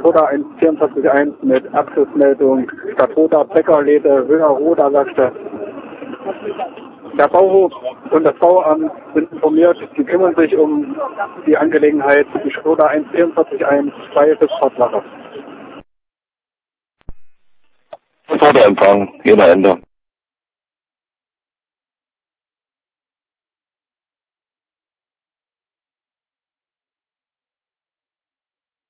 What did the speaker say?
Stadtroda 144.1 mit Abschlussmeldung Stadtroda Bäckerläde Höher-Roda Werkstatt. Der Bauhof und das Bauamt sind informiert, sie kümmern sich um die Angelegenheit die Stadtroda 144.1 freie bis Fortwache. Empfang, jener Ende.